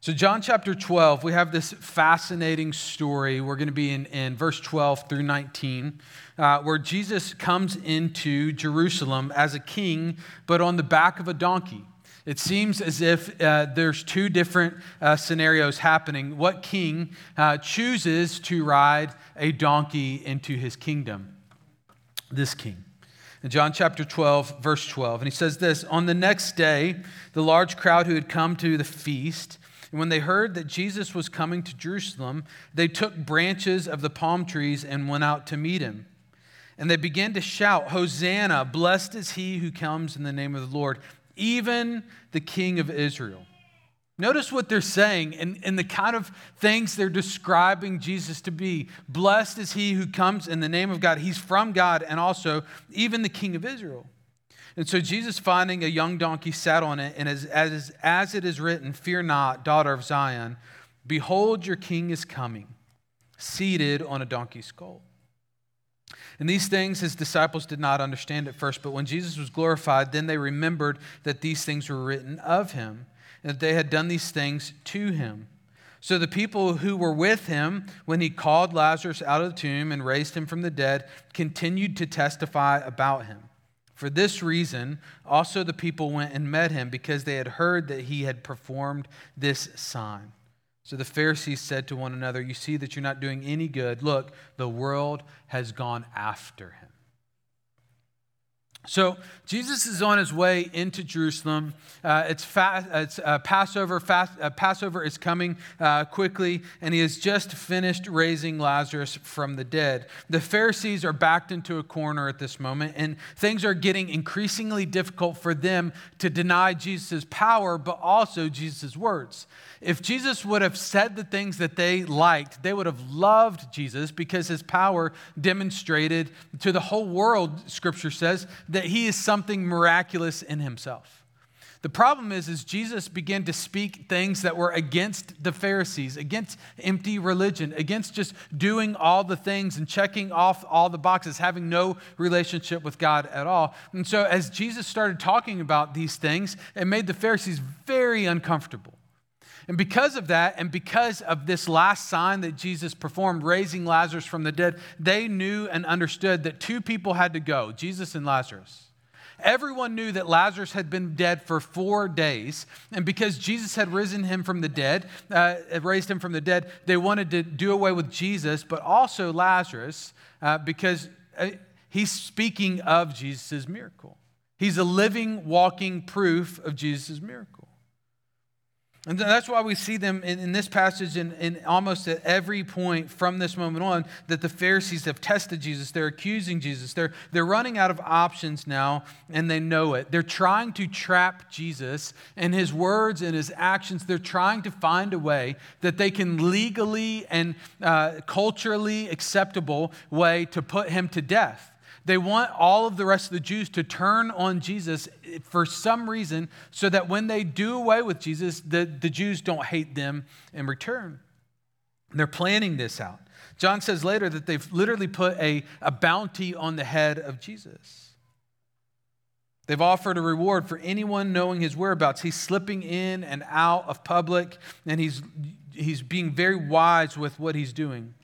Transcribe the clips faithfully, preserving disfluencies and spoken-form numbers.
So John chapter twelve, we have this fascinating story. We're going to be in, in verse twelve through nineteen, uh, where Jesus comes into Jerusalem as a king, but on the back of a donkey. It seems as if uh, there's two different uh, scenarios happening. What king uh, chooses to ride a donkey into his kingdom? This king. In John chapter twelve, verse twelve, and he says this, "On the next day, the large crowd who had come to the feast, and when they heard that Jesus was coming to Jerusalem, they took branches of the palm trees and went out to meet him. And they began to shout, 'Hosanna, blessed is he who comes in the name of the Lord, even the King of Israel.'" Notice what they're saying and, and the kind of things they're describing Jesus to be. Blessed is he who comes in the name of God. He's from God, and also even the King of Israel. And so Jesus, finding a young donkey, sat on it, and as, as, as it is written, "Fear not, daughter of Zion, behold, your king is coming, seated on a donkey's colt." And these things his disciples did not understand at first, but when Jesus was glorified, then they remembered that these things were written of him, and that they had done these things to him. So the people who were with him when he called Lazarus out of the tomb and raised him from the dead continued to testify about him. For this reason, also the people went and met him, because they had heard that he had performed this sign. So the Pharisees said to one another, "You see that you're not doing any good. Look, the world has gone after him." So Jesus is on his way into Jerusalem. Uh, it's fast, it's uh, Passover. Fast, uh, Passover is coming uh, quickly, and he has just finished raising Lazarus from the dead. The Pharisees are backed into a corner at this moment, and things are getting increasingly difficult for them to deny Jesus' power, but also Jesus' words. If Jesus would have said the things that they liked, they would have loved Jesus, because his power demonstrated to the whole world, Scripture says, that he is something miraculous in himself. The problem is, is Jesus began to speak things that were against the Pharisees, against empty religion, against just doing all the things and checking off all the boxes, having no relationship with God at all. And so as Jesus started talking about these things, it made the Pharisees very uncomfortable. And because of that, and because of this last sign that Jesus performed, raising Lazarus from the dead, they knew and understood that two people had to go, Jesus and Lazarus. Everyone knew that Lazarus had been dead for four days, and because Jesus had risen him from the dead, uh, raised him from the dead, they wanted to do away with Jesus, but also Lazarus, uh, because uh, he's speaking of Jesus' miracle. He's a living, walking proof of Jesus' miracle. And that's why we see them in, in this passage and in, in almost at every point from this moment on, that the Pharisees have tested Jesus. They're accusing Jesus. They're, they're running out of options now, and they know it. They're trying to trap Jesus and his words and his actions. They're trying to find a way that they can legally and uh, culturally acceptable way to put him to death. They want all of the rest of the Jews to turn on Jesus for some reason, so that when they do away with Jesus, the, the Jews don't hate them in return. They're planning this out. John says later that they've literally put a, a bounty on the head of Jesus. They've offered a reward for anyone knowing his whereabouts. He's slipping in and out of public, and he's, he's being very wise with what he's doing.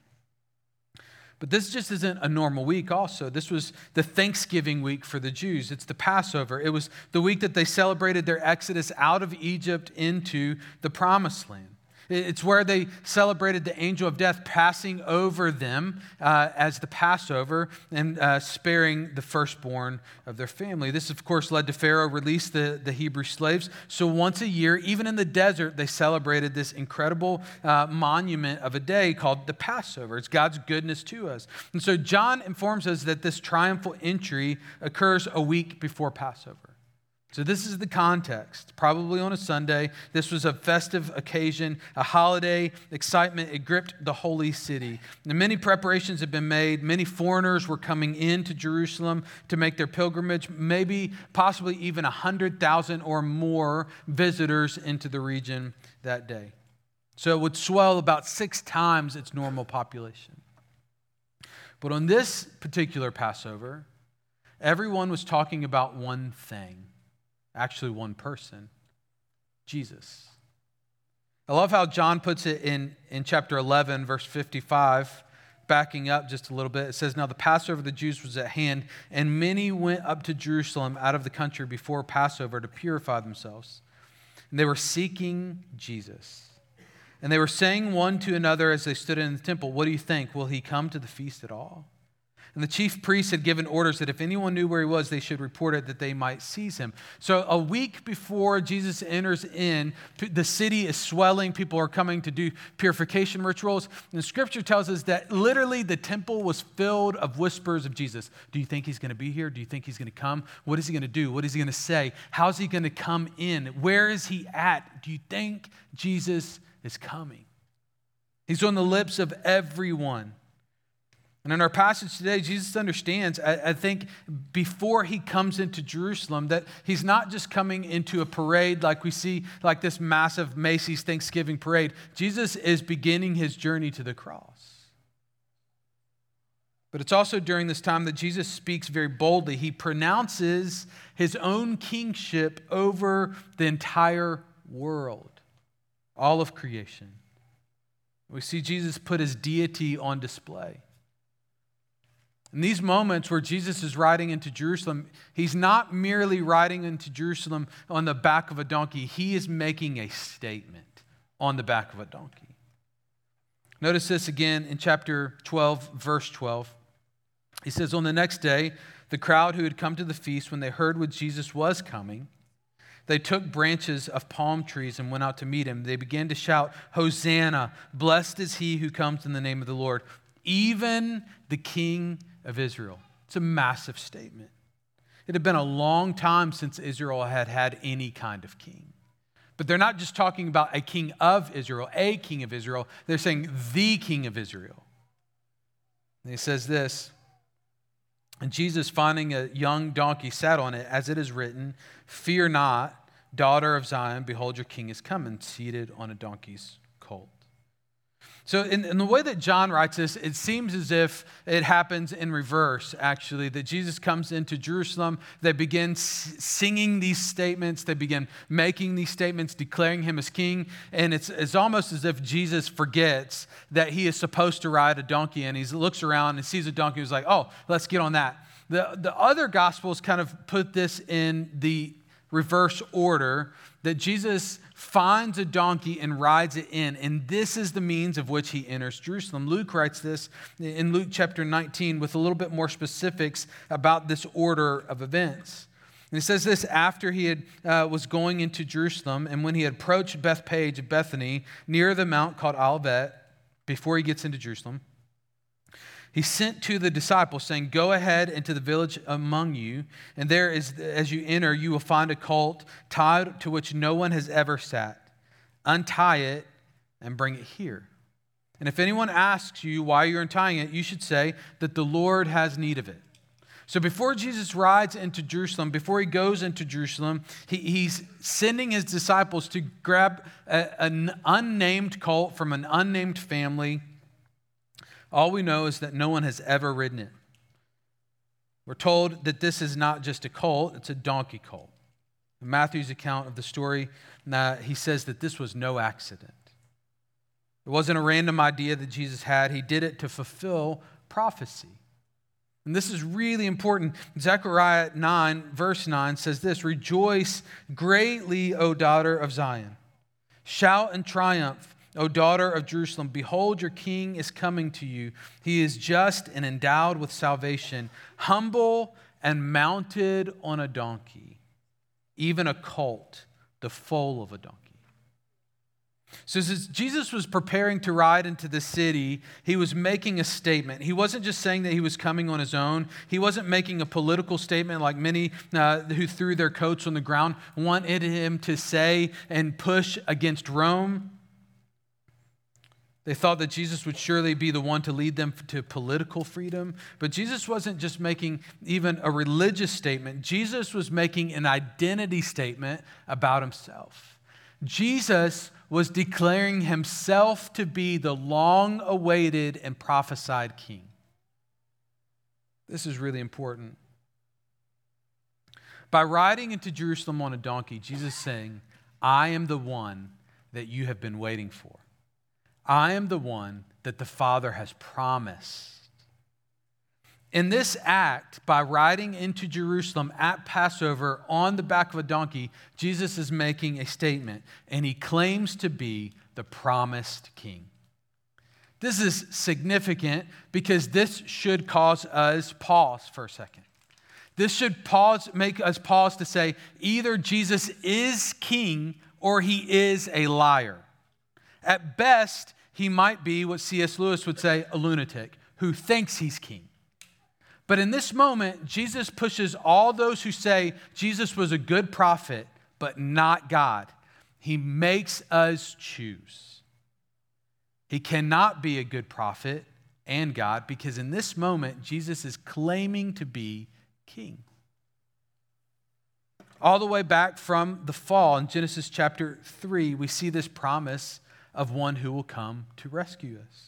But this just isn't a normal week also. This was the Thanksgiving week for the Jews. It's the Passover. It was the week that they celebrated their exodus out of Egypt into the Promised Land. It's where they celebrated the angel of death passing over them uh, as the Passover and uh, sparing the firstborn of their family. This, of course, led to Pharaoh release the, the Hebrew slaves. So once a year, even in the desert, they celebrated this incredible uh, monument of a day called the Passover. It's God's goodness to us. And so John informs us that this triumphal entry occurs a week before Passover. So this is the context. Probably on a Sunday. This was a festive occasion, a holiday, excitement. It gripped the holy city. And many preparations had been made. Many foreigners were coming into Jerusalem to make their pilgrimage. Maybe, possibly even one hundred thousand or more visitors into the region that day. So it would swell about six times its normal population. But on this particular Passover, everyone was talking about one thing. Actually, one person, Jesus. I love how John puts it in, in chapter eleven, verse fifty-five, backing up just a little bit. It says, now the Passover of the Jews was at hand, and many went up to Jerusalem out of the country before Passover to purify themselves. And they were seeking Jesus. And they were saying one to another as they stood in the temple, what do you think? Will he come to the feast at all? And the chief priests had given orders that if anyone knew where he was, they should report it that they might seize him. So a week before Jesus enters in, the city is swelling. People are coming to do purification rituals. And the scripture tells us that literally the temple was filled of whispers of Jesus. Do you think he's going to be here? Do you think he's going to come? What is he going to do? What is he going to say? How's he going to come in? Where is he at? Do you think Jesus is coming? He's on the lips of everyone. And in our passage today, Jesus understands, I, I think, before he comes into Jerusalem, that he's not just coming into a parade like we see, like this massive Macy's Thanksgiving parade. Jesus is beginning his journey to the cross. But it's also during this time that Jesus speaks very boldly. He pronounces his own kingship over the entire world, all of creation. We see Jesus put his deity on display. In these moments where Jesus is riding into Jerusalem, he's not merely riding into Jerusalem on the back of a donkey. He is making a statement on the back of a donkey. Notice this again in chapter twelve, verse twelve. He says, on the next day, the crowd who had come to the feast, when they heard what Jesus was coming, they took branches of palm trees and went out to meet him. They began to shout, Hosanna, blessed is he who comes in the name of the Lord, even the King of Israel. It's a massive statement. It had been a long time since Israel had had any kind of king. But they're not just talking about a king of Israel, a king of Israel. They're saying the King of Israel. And he says this, and Jesus, finding a young donkey, sat on it, as it is written, fear not, daughter of Zion, behold, your king is coming, seated on a donkey's colt. So in, in the way that John writes this, it seems as if it happens in reverse, actually, that Jesus comes into Jerusalem. They begin s- singing these statements. They begin making these statements, declaring him as king. And it's, it's almost as if Jesus forgets that he is supposed to ride a donkey. And he looks around and sees a donkey. He's like, oh, let's get on that. The, the other Gospels kind of put this in the reverse order, that Jesus finds a donkey and rides it in, and this is the means of which he enters Jerusalem. Luke writes this in Luke chapter nineteen with a little bit more specifics about this order of events. And he says this, after he had uh, was going into Jerusalem, and when he had approached Bethpage of Bethany, near the mount called Olivet, before he gets into Jerusalem, he sent to the disciples, saying, go ahead into the village among you, and there is, as you enter, you will find a colt tied to which no one has ever sat. Untie it and bring it here. And if anyone asks you why you're untying it, you should say that the Lord has need of it. So before Jesus rides into Jerusalem, before he goes into Jerusalem, he, he's sending his disciples to grab a, an unnamed colt from an unnamed family. All we know is that no one has ever ridden it. We're told that this is not just a colt, it's a donkey colt. In Matthew's account of the story, uh, he says that this was no accident. It wasn't a random idea that Jesus had. He did it to fulfill prophecy. And this is really important. Zechariah nine, verse nine says this, rejoice greatly, O daughter of Zion. Shout and triumph, O daughter of Jerusalem, behold, your king is coming to you. He is just and endowed with salvation, humble and mounted on a donkey, even a colt, the foal of a donkey. So as Jesus was preparing to ride into the city, he was making a statement. He wasn't just saying that he was coming on his own. He wasn't making a political statement like many uh, who threw their coats on the ground wanted him to say and push against Rome. They thought that Jesus would surely be the one to lead them to political freedom. But Jesus wasn't just making even a religious statement. Jesus was making an identity statement about himself. Jesus was declaring himself to be the long-awaited and prophesied king. This is really important. By riding into Jerusalem on a donkey, Jesus is saying, I am the one that you have been waiting for. I am the one that the Father has promised. In this act, by riding into Jerusalem at Passover on the back of a donkey, Jesus is making a statement, and he claims to be the promised king. This is significant because this should cause us pause for a second. This should pause, make us pause to say, either Jesus is king or he is a liar. At best, he might be what C S Lewis would say, a lunatic who thinks he's king. But in this moment, Jesus pushes all those who say Jesus was a good prophet, but not God. He makes us choose. He cannot be a good prophet and God because in this moment, Jesus is claiming to be king. All the way back from the fall in Genesis chapter three, we see this promise of one who will come to rescue us.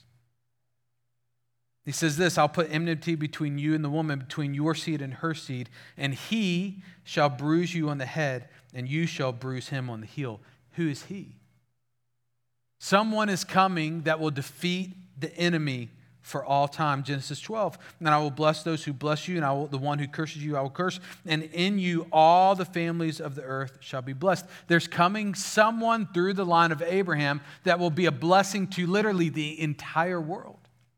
He says this, I'll put enmity between you and the woman, between your seed and her seed, and he shall bruise you on the head, and you shall bruise him on the heel. Who is he? Someone is coming that will defeat the enemy for all time. Genesis twelve, and I will bless those who bless you, and I will, the one who curses you, I will curse, and in you all the families of the earth shall be blessed. There's coming someone through the line of Abraham that will be a blessing to literally the entire world.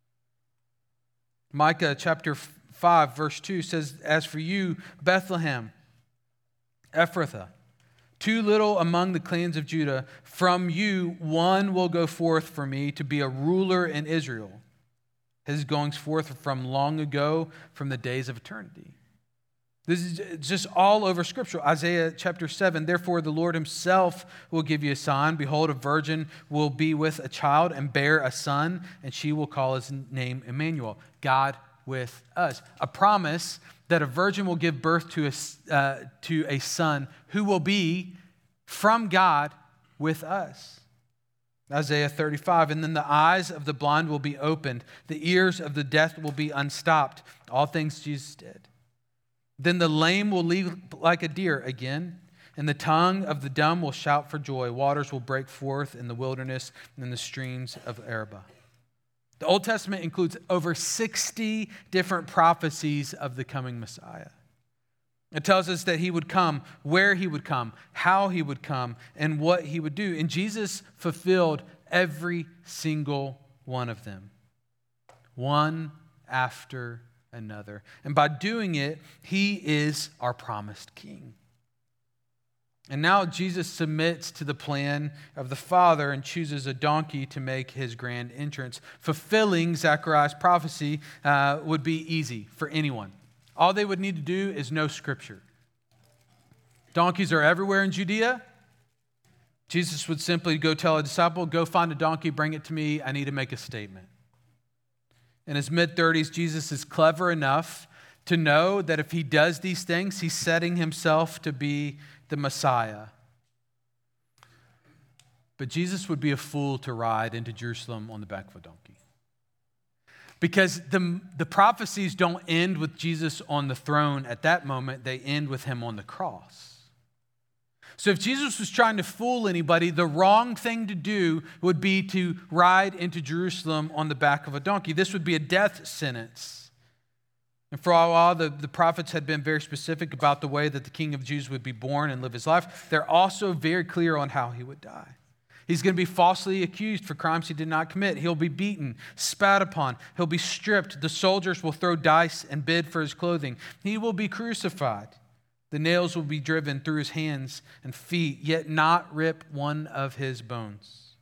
Micah chapter five, verse two says, as for you, Bethlehem, Ephrathah, too little among the clans of Judah, from you one will go forth for me to be a ruler in Israel. His goings forth from long ago, from the days of eternity. This is just all over Scripture. Isaiah chapter seven, therefore the Lord himself will give you a sign. Behold, a virgin will be with a child and bear a son, and she will call his name Emmanuel, God with us. A promise that a virgin will give birth to a, uh, to a son who will be from God with us. Isaiah thirty-five, and then the eyes of the blind will be opened. The ears of the deaf will be unstopped. All things Jesus did. Then the lame will leap like a deer again, and the tongue of the dumb will shout for joy. Waters will break forth in the wilderness and in the streams of Arabah. The Old Testament includes over sixty different prophecies of the coming Messiah. It tells us that he would come, where he would come, how he would come, and what he would do. And Jesus fulfilled every single one of them, one after another. And by doing it, he is our promised king. And now Jesus submits to the plan of the Father and chooses a donkey to make his grand entrance. Fulfilling Zechariah's prophecy uh, would be easy for anyone. All they would need to do is know Scripture. Donkeys are everywhere in Judea. Jesus would simply go tell a disciple, go find a donkey, bring it to me. I need to make a statement. In his mid-thirties, Jesus is clever enough to know that if he does these things, he's setting himself to be the Messiah. But Jesus would be a fool to ride into Jerusalem on the back of a donkey. Because the, the prophecies don't end with Jesus on the throne at that moment, they end with him on the cross. So if Jesus was trying to fool anybody, the wrong thing to do would be to ride into Jerusalem on the back of a donkey. This would be a death sentence. And for a while, the, the prophets had been very specific about the way that the King of Jews would be born and live his life. They're also very clear on how he would die. He's going to be falsely accused for crimes he did not commit. He'll be beaten, spat upon. He'll be stripped. The soldiers will throw dice and bid for his clothing. He will be crucified. The nails will be driven through his hands and feet, yet not rip one of his bones.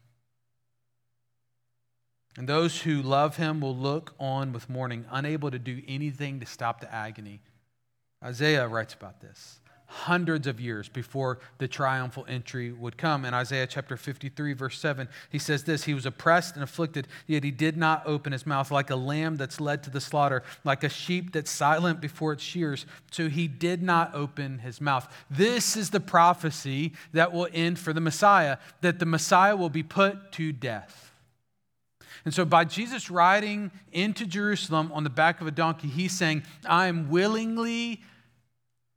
And those who love him will look on with mourning, unable to do anything to stop the agony. Isaiah writes about this hundreds of years before the triumphal entry would come. In Isaiah chapter fifty-three, verse seven, he says this, he was oppressed and afflicted, yet he did not open his mouth, like a lamb that's led to the slaughter, like a sheep that's silent before its shears. So he did not open his mouth. This is the prophecy that will end for the Messiah, that the Messiah will be put to death. And so by Jesus riding into Jerusalem on the back of a donkey, he's saying, I am willingly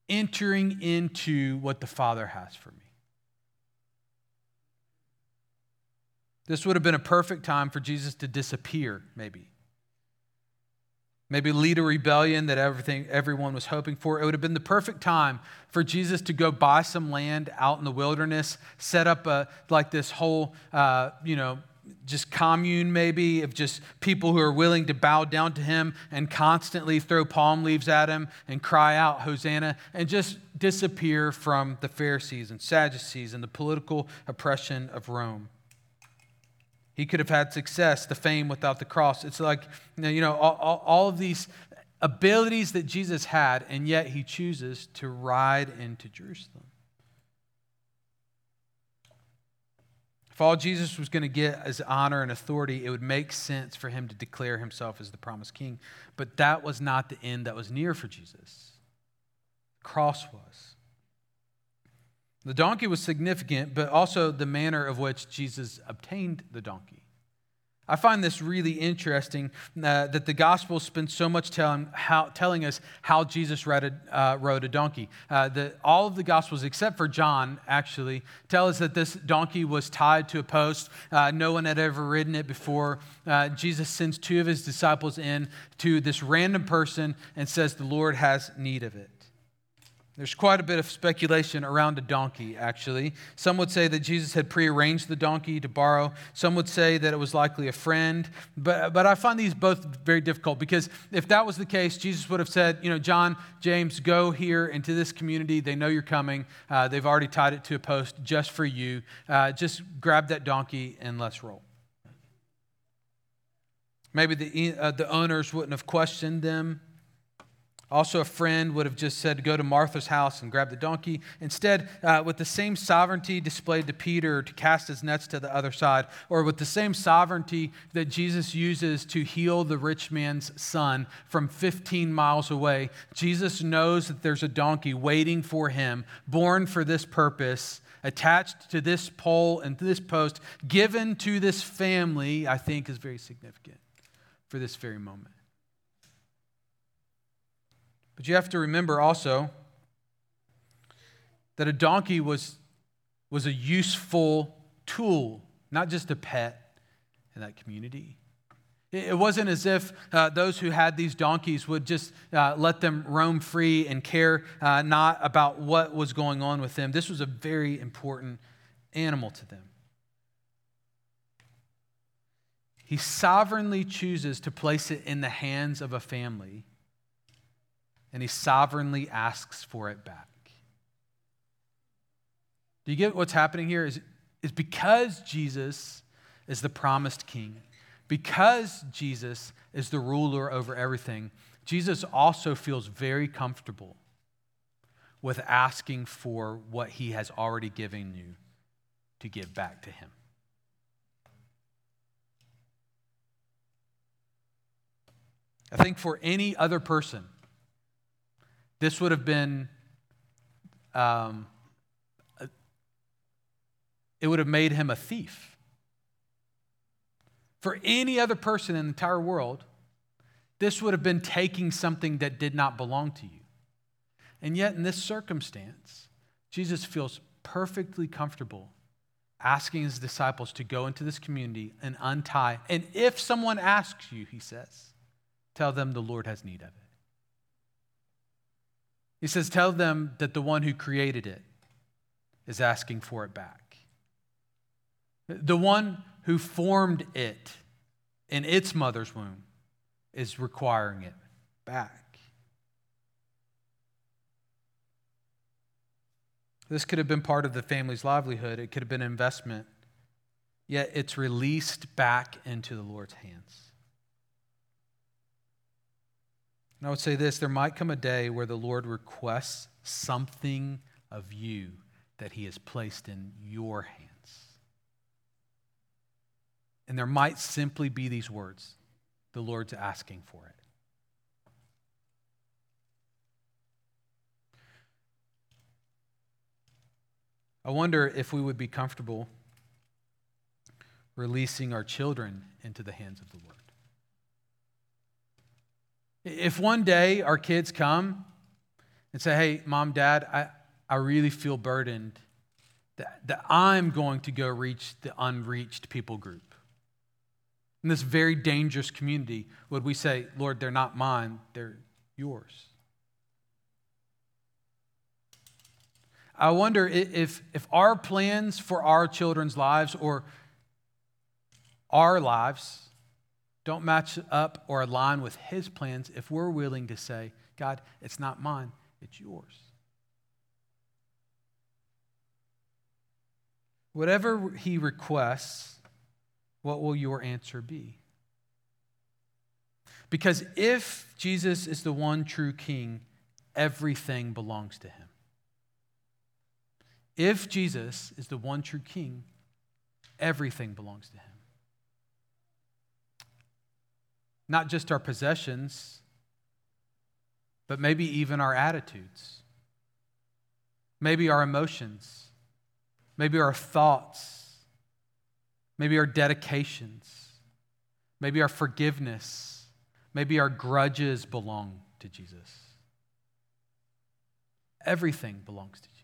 entering into what the Father has for me. This would have been a perfect time for Jesus to disappear, maybe. Maybe lead a rebellion that everything everyone was hoping for. It would have been the perfect time for Jesus to go buy some land out in the wilderness, set up a like this whole, uh, you know, just commune maybe of just people who are willing to bow down to him and constantly throw palm leaves at him and cry out, Hosanna, and just disappear from the Pharisees and Sadducees and the political oppression of Rome. He could have had success, the fame without the cross. It's like, you know, all, all of these abilities that Jesus had, and yet he chooses to ride into Jerusalem. If all Jesus was going to get is honor and authority, it would make sense for him to declare himself as the promised king. But that was not the end that was near for Jesus. The cross was. The donkey was significant, but also the manner of which Jesus obtained the donkey. I find this really interesting uh, that the Gospels spend so much telling, how, telling us how Jesus rode a, uh, rode a donkey. Uh, the, all of the Gospels, except for John, actually, tell us that this donkey was tied to a post. Uh, no one had ever ridden it before. Uh, Jesus sends two of his disciples in to this random person and says the Lord has need of it. There's quite a bit of speculation around a donkey, actually. Some would say that Jesus had prearranged the donkey to borrow. Some would say that it was likely a friend. But, but I find these both very difficult because if that was the case, Jesus would have said, you know, John, James, go here into this community. They know you're coming. Uh, they've already tied it to a post just for you. Uh, just grab that donkey and let's roll. Maybe the, uh, the owners wouldn't have questioned them. Also, a friend would have just said, go to Martha's house and grab the donkey. Instead, uh, with the same sovereignty displayed to Peter to cast his nets to the other side, or with the same sovereignty that Jesus uses to heal the rich man's son from fifteen miles away, Jesus knows that there's a donkey waiting for him, born for this purpose, attached to this pole and to this post, given to this family, I think is very significant for this very moment. But you have to remember also that a donkey was, was a useful tool, not just a pet in that community. It wasn't as if uh, those who had these donkeys would just uh, let them roam free and care uh, not about what was going on with them. This was a very important animal to them. He sovereignly chooses to place it in the hands of a family, and he sovereignly asks for it back. Do you get what's happening here? Is, is because Jesus is the promised king, because Jesus is the ruler over everything, Jesus also feels very comfortable with asking for what he has already given you to give back to him. I think for any other person, this would have been, um, it would have made him a thief. For any other person in the entire world, this would have been taking something that did not belong to you. And yet in this circumstance, Jesus feels perfectly comfortable asking his disciples to go into this community and untie. And if someone asks you, he says, tell them the Lord has need of it. He says, tell them that the one who created it is asking for it back. The one who formed it in its mother's womb is requiring it back. This could have been part of the family's livelihood. It could have been an investment. Yet it's released back into the Lord's hands. And I would say this, there might come a day where the Lord requests something of you that he has placed in your hands. And there might simply be these words, the Lord's asking for it. I wonder if we would be comfortable releasing our children into the hands of the Lord. If one day our kids come and say, hey, mom, dad, I, I really feel burdened that, that I'm going to go reach the unreached people group. In this very dangerous community, would we say, Lord, they're not mine, they're yours? I wonder if, if our plans for our children's lives or our lives don't match up or align with his plans, if we're willing to say, God, it's not mine, it's yours. Whatever he requests, what will your answer be? Because if Jesus is the one true king, everything belongs to him. If Jesus is the one true king, everything belongs to him. Not just our possessions, but maybe even our attitudes, maybe our emotions, maybe our thoughts, maybe our dedications, maybe our forgiveness, maybe our grudges belong to Jesus. Everything belongs to Jesus.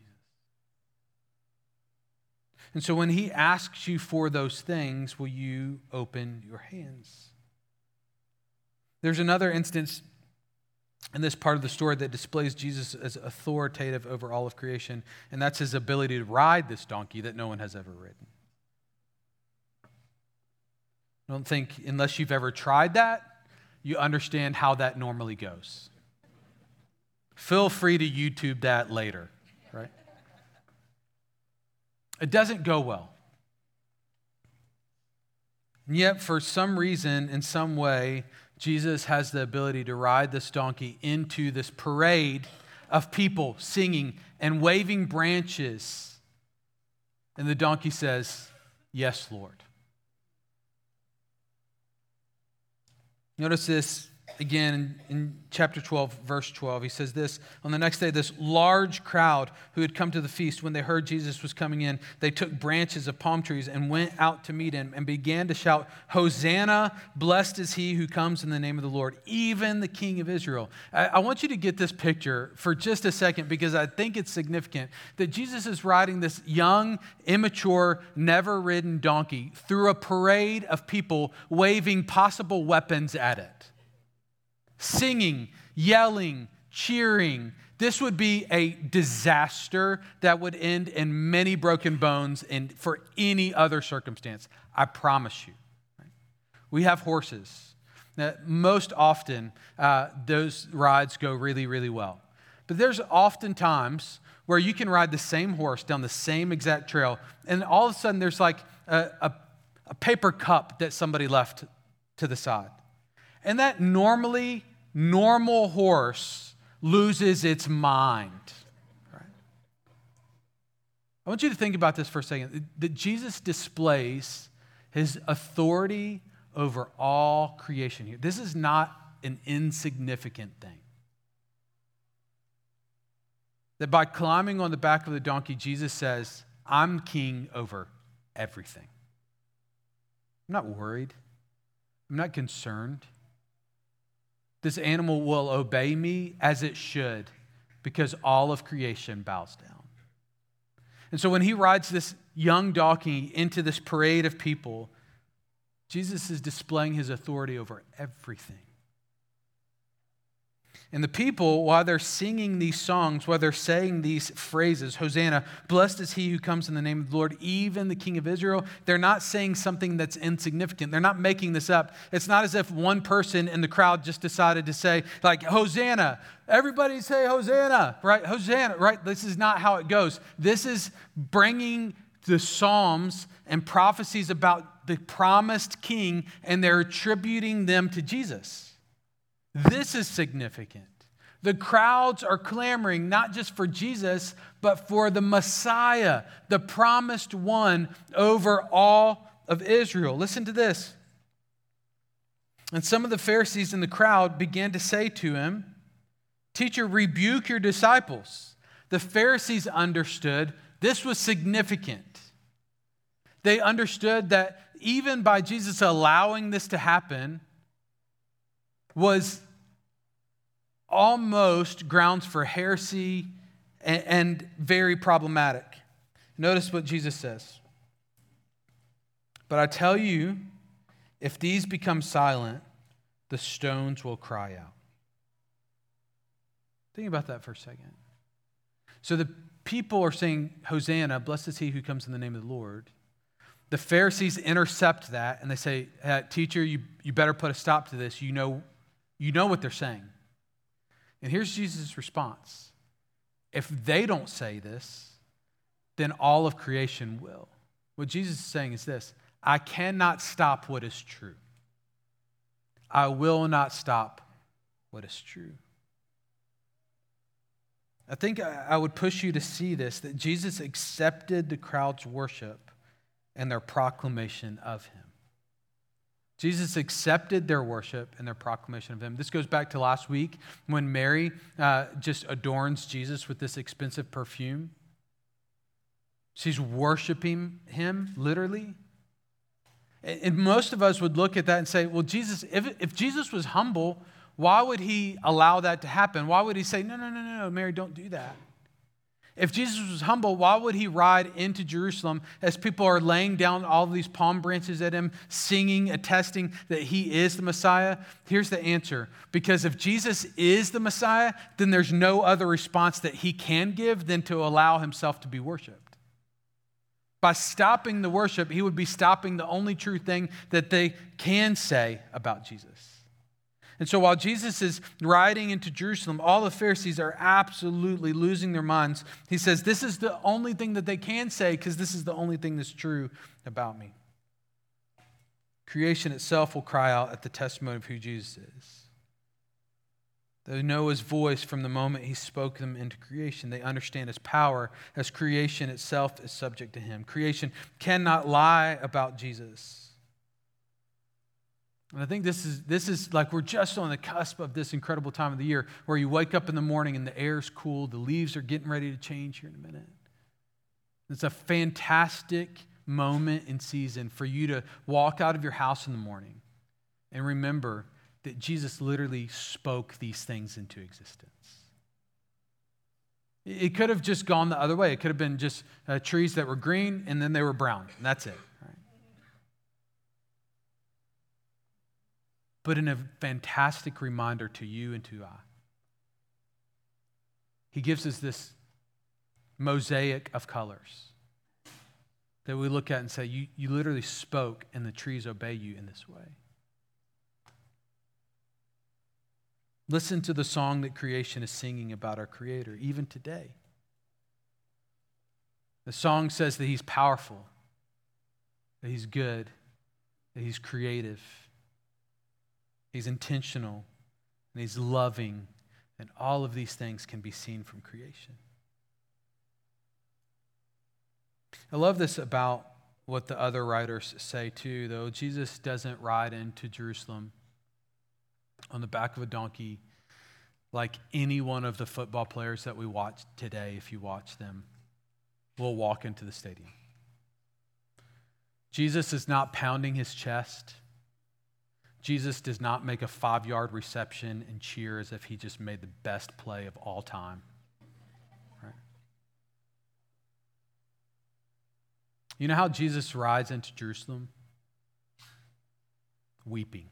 And so when he asks you for those things, will you open your hands? There's another instance in this part of the story that displays Jesus as authoritative over all of creation, and that's his ability to ride this donkey that no one has ever ridden. I don't think, unless you've ever tried that, you understand how that normally goes. Feel free to YouTube that later, right? It doesn't go well. And yet, for some reason, in some way, Jesus has the ability to ride this donkey into this parade of people singing and waving branches. And the donkey says, "Yes, Lord." Notice this again in, in chapter twelve, verse twelve. He says this, on the next day, this large crowd who had come to the feast, when they heard Jesus was coming in, they took branches of palm trees and went out to meet him and began to shout, "Hosanna, blessed is he who comes in the name of the Lord, even the King of Israel." I, I want you to get this picture for just a second because I think it's significant that Jesus is riding this young, immature, never ridden donkey through a parade of people waving possible weapons at it. Singing, yelling, cheering. This would be a disaster that would end in many broken bones and for any other circumstance. I promise you. We have horses. Now, most often, uh, those rides go really, really well. But there's often times where you can ride the same horse down the same exact trail, and all of a sudden there's like a, a, a paper cup that somebody left to the side. And that normally normal horse loses its mind. Right? I want you to think about this for a second. That Jesus displays his authority over all creation here. This is not an insignificant thing. That by climbing on the back of the donkey, Jesus says, "I'm king over everything. I'm not worried. I'm not concerned. This animal will obey me as it should because all of creation bows down." And so when he rides this young donkey into this parade of people, Jesus is displaying his authority over everything. And the people, while they're singing these songs, while they're saying these phrases, "Hosanna, blessed is he who comes in the name of the Lord, even the King of Israel," they're not saying something that's insignificant. They're not making this up. It's not as if one person in the crowd just decided to say, like, "Hosanna, everybody say Hosanna," right? Hosanna, right? This is not how it goes. This is bringing the Psalms and prophecies about the promised king, and they're attributing them to Jesus. This is significant. The crowds are clamoring not just for Jesus, but for the Messiah, the promised one over all of Israel. Listen to this. And some of the Pharisees in the crowd began to say to him, "Teacher, rebuke your disciples." The Pharisees understood this was significant. They understood that even by Jesus allowing this to happen, was almost grounds for heresy and, and very problematic. Notice what Jesus says. But I tell you, if these become silent, the stones will cry out. Think about that for a second. So the people are saying, Hosanna, blessed is he who comes in the name of the Lord. The Pharisees intercept that and they say, hey, teacher, you, you better put a stop to this. You know, you know what they're saying. And here's Jesus' response. If they don't say this, then all of creation will. What Jesus is saying is this: I cannot stop what is true. I will not stop what is true. I think I would push you to see this, that Jesus accepted the crowd's worship and their proclamation of him. Jesus accepted their worship and their proclamation of him. This goes back to last week when Mary uh, just adorns Jesus with this expensive perfume. She's worshiping him, literally. And most of us would look at that and say, well, Jesus, if, if Jesus was humble, why would he allow that to happen? Why would he say, no, no, no, no, no, Mary, don't do that? If Jesus was humble, why would he ride into Jerusalem as people are laying down all of these palm branches at him, singing, attesting that he is the Messiah? Here's the answer. Because if Jesus is the Messiah, then there's no other response that he can give than to allow himself to be worshiped. By stopping the worship, he would be stopping the only true thing that they can say about Jesus. And so while Jesus is riding into Jerusalem, all the Pharisees are absolutely losing their minds. He says, this is the only thing that they can say because this is the only thing that's true about me. Creation itself will cry out at the testimony of who Jesus is. They know his voice from the moment he spoke them into creation. They understand his power as creation itself is subject to him. Creation cannot lie about Jesus. And I think this is this is like we're just on the cusp of this incredible time of the year where you wake up in the morning and the air's cool, the leaves are getting ready to change here in a minute. It's a fantastic moment in season for you to walk out of your house in the morning and remember that Jesus literally spoke these things into existence. It could have just gone the other way. It could have been just uh, trees that were green and then they were brown, and that's it. Right? But in a fantastic reminder to you and to I, he gives us this mosaic of colors that we look at and say, you, you literally spoke and the trees obey you in this way. Listen to the song that creation is singing about our Creator, even today. The song says that he's powerful, that he's good, that he's creative, he's intentional, and he's loving, and all of these things can be seen from creation. I love this about what the other writers say too, though. Jesus doesn't ride into Jerusalem on the back of a donkey like any one of the football players that we watch today, if you watch them, will walk into the stadium. Jesus is not pounding his chest. Jesus does not make a five-yard reception and cheer as if he just made the best play of all time. Right? You know how Jesus rides into Jerusalem? Weeping.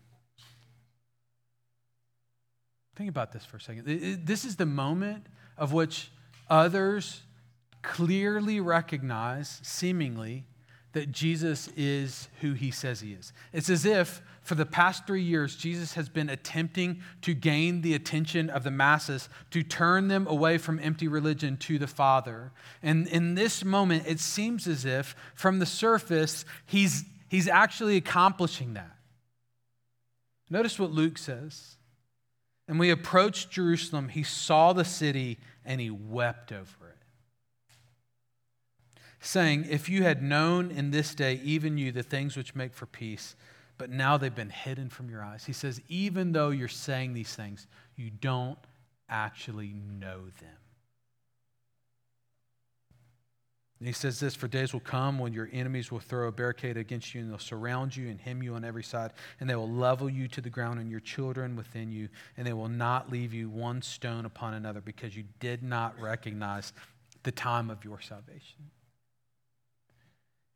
Think about this for a second. This is the moment of which others clearly recognize, seemingly, that Jesus is who he says he is. It's as if for the past three years, Jesus has been attempting to gain the attention of the masses, to turn them away from empty religion to the Father. And in this moment, it seems as if from the surface, he's, he's actually accomplishing that. Notice what Luke says. And we approached Jerusalem, he saw the city, and he wept over it, saying, if you had known in this day, even you, the things which make for peace, but now they've been hidden from your eyes. He says, even though you're saying these things, you don't actually know them. And he says this, for days will come when your enemies will throw a barricade against you and they'll surround you and hem you on every side, and they will level you to the ground and your children within you, and they will not leave you one stone upon another because you did not recognize the time of your salvation.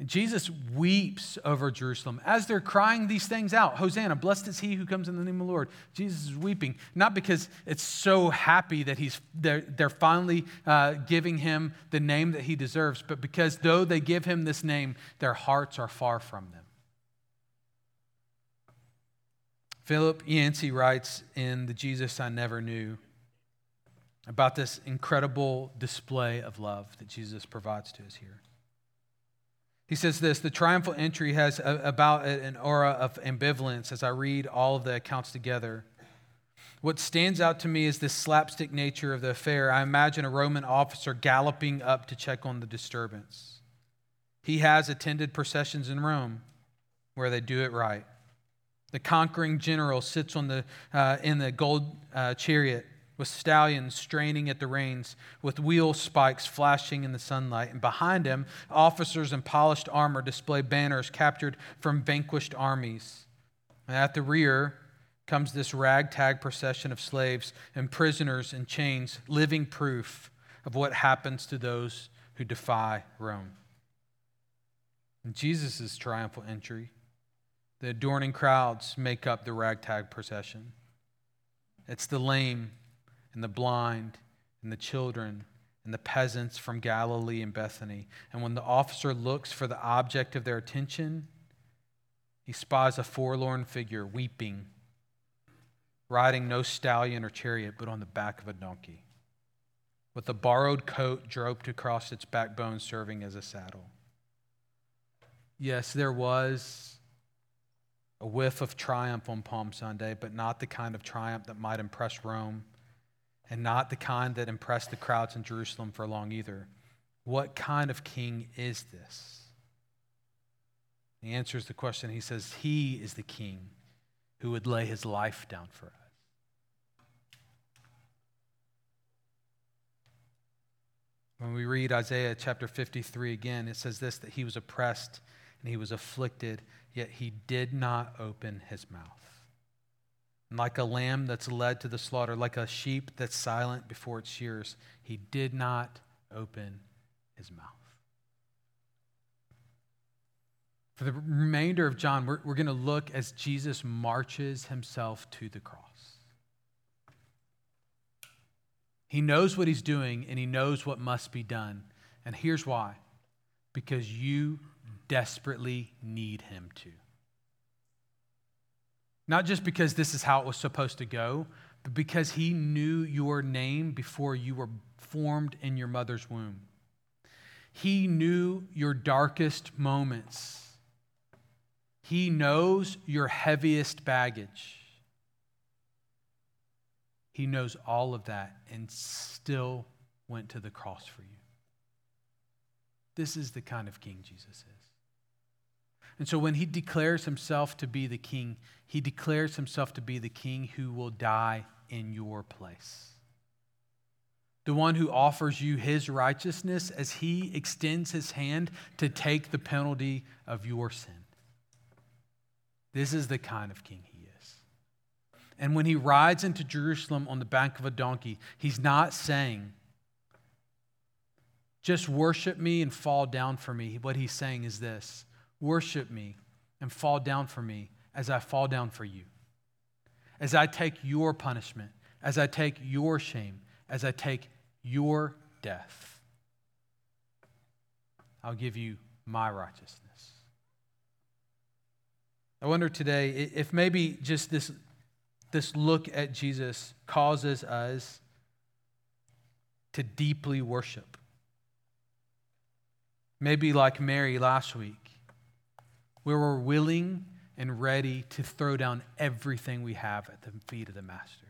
And Jesus weeps over Jerusalem as they're crying these things out. Hosanna, blessed is he who comes in the name of the Lord. Jesus is weeping, not because it's so happy that he's they're, they're finally uh, giving him the name that he deserves, but because though they give him this name, their hearts are far from them. Philip Yancey writes in The Jesus I Never Knew about this incredible display of love that Jesus provides to us here. He says this: the triumphal entry has a, about it an aura of ambivalence as I read all of the accounts together. What stands out to me is this slapstick nature of the affair. I imagine a Roman officer galloping up to check on the disturbance. He has attended processions in Rome where they do it right. The conquering general sits on the uh, in the gold uh, chariot with stallions straining at the reins, with wheel spikes flashing in the sunlight. And behind him, officers in polished armor display banners captured from vanquished armies. And at the rear comes this ragtag procession of slaves and prisoners in chains, living proof of what happens to those who defy Rome. In Jesus' triumphal entry, the adorning crowds make up the ragtag procession. It's the lame and the blind and the children and the peasants from Galilee and Bethany. And when the officer looks for the object of their attention, he spies a forlorn figure weeping, riding no stallion or chariot, but on the back of a donkey, with a borrowed coat draped across its backbone serving as a saddle. Yes, there was a whiff of triumph on Palm Sunday, but not the kind of triumph that might impress Rome, and not the kind that impressed the crowds in Jerusalem for long either. What kind of king is this? He answers the question. He says, he is the king who would lay his life down for us. When we read Isaiah chapter fifty-three again, it says this, that he was oppressed and he was afflicted, yet he did not open his mouth. And like a lamb that's led to the slaughter, like a sheep that's silent before its shears, he did not open his mouth. For the remainder of John, we're, we're going to look as Jesus marches himself to the cross. He knows what he's doing, and he knows what must be done. And here's why. Because you desperately need him to. Not just because this is how it was supposed to go, but because he knew your name before you were formed in your mother's womb. He knew your darkest moments. He knows your heaviest baggage. He knows all of that and still went to the cross for you. This is the kind of king Jesus is. And so when he declares himself to be the king, he declares himself to be the king who will die in your place. The one who offers you his righteousness as he extends his hand to take the penalty of your sin. This is the kind of king he is. And when he rides into Jerusalem on the back of a donkey, he's not saying, just worship me and fall down for me. What he's saying is this: worship me and fall down for me as I fall down for you. As I take your punishment, as I take your shame, as I take your death, I'll give you my righteousness. I wonder today if maybe just this, this look at Jesus causes us to deeply worship. Maybe like Mary last week, where we're willing and ready to throw down everything we have at the feet of the Master.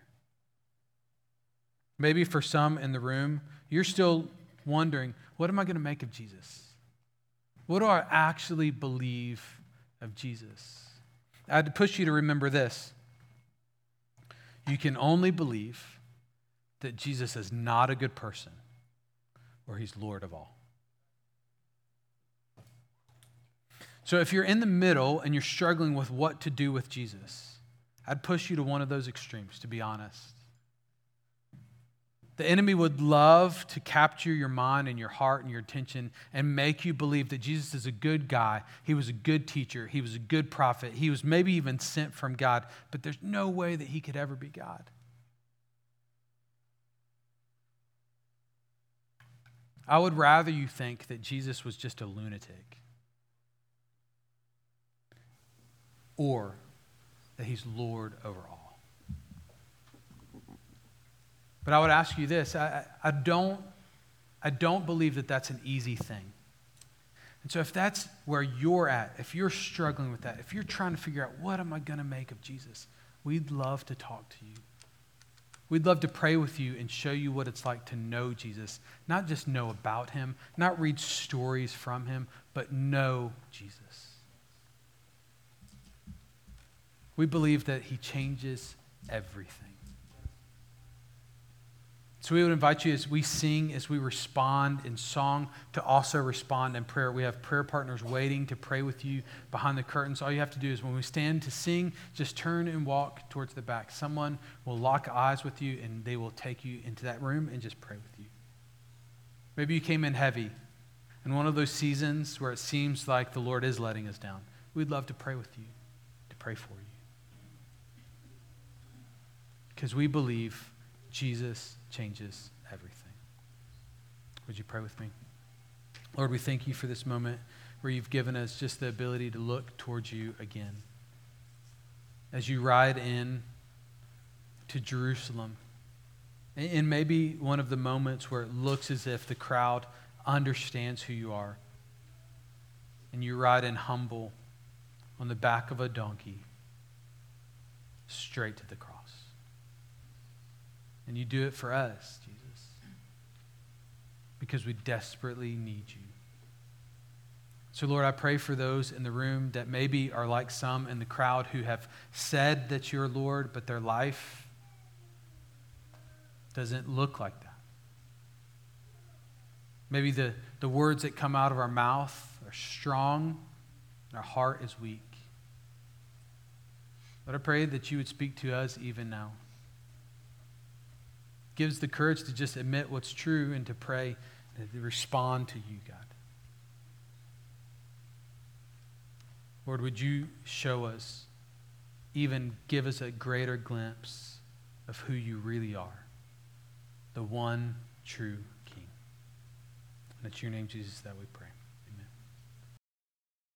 Maybe for some in the room, you're still wondering, what am I going to make of Jesus? What do I actually believe of Jesus? I'd push you to remember this. You can only believe that Jesus is not a good person or he's Lord of all. So if you're in the middle and you're struggling with what to do with Jesus, I'd push you to one of those extremes, to be honest. The enemy would love to capture your mind and your heart and your attention and make you believe that Jesus is a good guy. He was a good teacher. He was a good prophet. He was maybe even sent from God, but there's no way that he could ever be God. I would rather you think that Jesus was just a lunatic or that he's Lord over all. But I would ask you this, I, I, don't, I don't believe that that's an easy thing. And so if that's where you're at, if you're struggling with that, if you're trying to figure out what am I going to make of Jesus, we'd love to talk to you. We'd love to pray with you and show you what it's like to know Jesus, not just know about him, not read stories from him, but know Jesus. We believe that he changes everything. So we would invite you as we sing, as we respond in song, to also respond in prayer. We have prayer partners waiting to pray with you behind the curtains. All you have to do is when we stand to sing, just turn and walk towards the back. Someone will lock eyes with you and they will take you into that room and just pray with you. Maybe you came in heavy in one of those seasons where it seems like the Lord is letting us down. We'd love to pray with you, to pray for you. Because we believe Jesus changes everything. Would you pray with me? Lord, we thank you for this moment where you've given us just the ability to look towards you again. As you ride in to Jerusalem, and maybe one of the moments where it looks as if the crowd understands who you are, and you ride in humble on the back of a donkey straight to the cross. And you do it for us, Jesus, because we desperately need you. So, Lord, I pray for those in the room that maybe are like some in the crowd who have said that you're Lord, but their life doesn't look like that. Maybe the, the words that come out of our mouth are strong and our heart is weak. But I pray that you would speak to us even now. Gives the courage to just admit what's true and to pray and to respond to you, God. Lord, would you show us, even give us a greater glimpse of who you really are, the one true King. And it's your name, Jesus, that we pray.